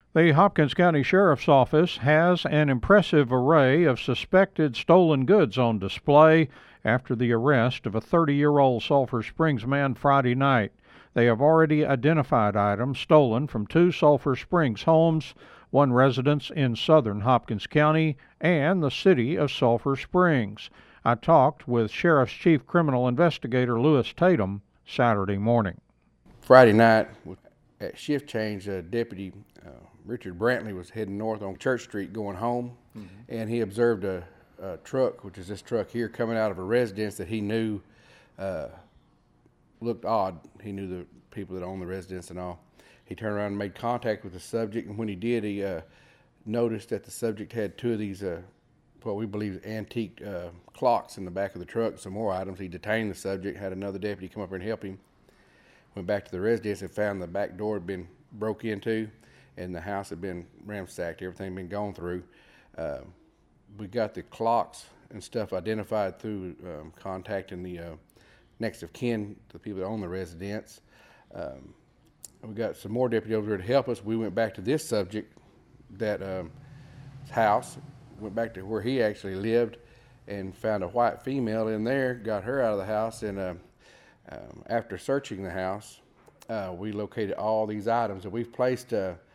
The Hopkins County Sheriff's Office has an impressive array of suspected stolen goods on display after the arrest of a 30-year-old Sulphur Springs man Friday night. They have already identified items stolen from two Sulphur Springs homes, one residence in southern Hopkins County, and the city of Sulphur Springs. I talked with Sheriff's Chief Criminal Investigator Lewis Tatum Saturday morning. Friday night, at shift change, Deputy Richard Brantley was heading north on Church Street going home, and he observed a truck, which is this truck here, coming out of a residence that he knew looked odd. He knew the people that owned the residence and all. He turned around and made contact with the subject, and when he did, he noticed that the subject had two of these what we believe antique clocks in the back of the truck, some more items. He detained the subject, had another deputy come up and help him. Went back to the residence and found the back door had been broke into, and the house had been ransacked. Everything had been gone through. We got the clocks and stuff identified through contacting the next of kin, the people that own the residence. We got some more deputies over there to help us. We went back to this subject, that house, went back to where he actually lived, and found a white female in there, got her out of the house, and after searching the house, we located all these items, and we've placed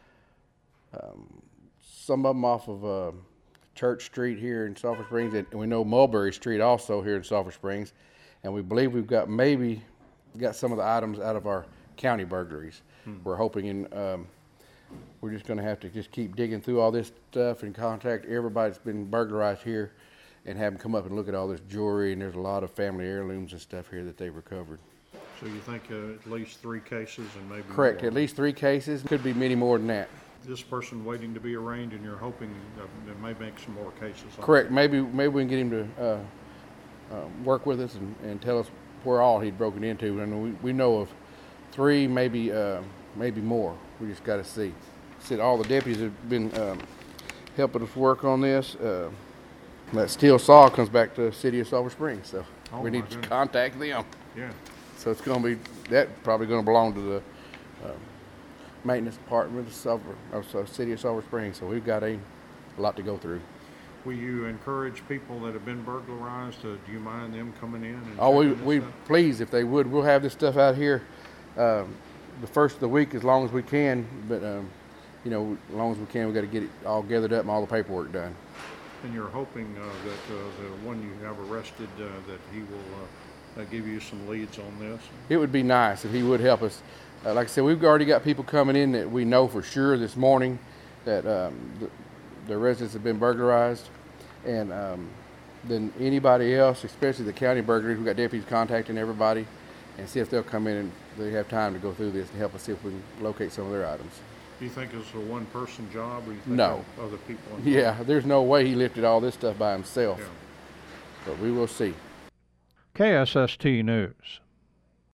some of them off of Church Street here in Sulphur Springs, and we know Mulberry Street also here in Sulphur Springs, and we believe we've got some of the items out of our county burglaries. We're hoping, and we're just going to have to just keep digging through all this stuff and contact everybody that's been burglarized here, and have them come up and look at all this jewelry, and there's a lot of family heirlooms and stuff here that they've recovered. So you think at least 3 cases and maybe Correct, more? at least 3 cases. Could be many more than that. This person waiting to be arraigned, and you're hoping they may make some more cases? Correct. Maybe we can get him to work with us and tell us where all he'd broken into. And we know of 3, maybe more. We just got to see. Said all the deputies have been helping us work on this. That steel saw comes back to the city of Sulphur Springs, so we need to contact them. Yeah. So it's going to be, that probably going to belong to the maintenance department of the city of Sulphur Springs. So we've got a lot to go through. Will you encourage people that have been burglarized? Do you mind them coming in? And we please, if they would. We'll have this stuff out here the first of the week as long as we can. But as long as we can, we got to get it all gathered up and all the paperwork done. And you're hoping that the one you have arrested, that he will give you some leads on this? It would be nice if he would help us. Like I said, we've already got people coming in that we know for sure this morning that the residents have been burglarized. And then anybody else, especially the county burglaries, we've got deputies contacting everybody and see if they'll come in and they have time to go through this and help us see if we can locate some of their items. Do you think it's a one-person job, or you think No. other people involved? Yeah, there's no way he lifted all this stuff by himself. Yeah. But we will see. KSST News.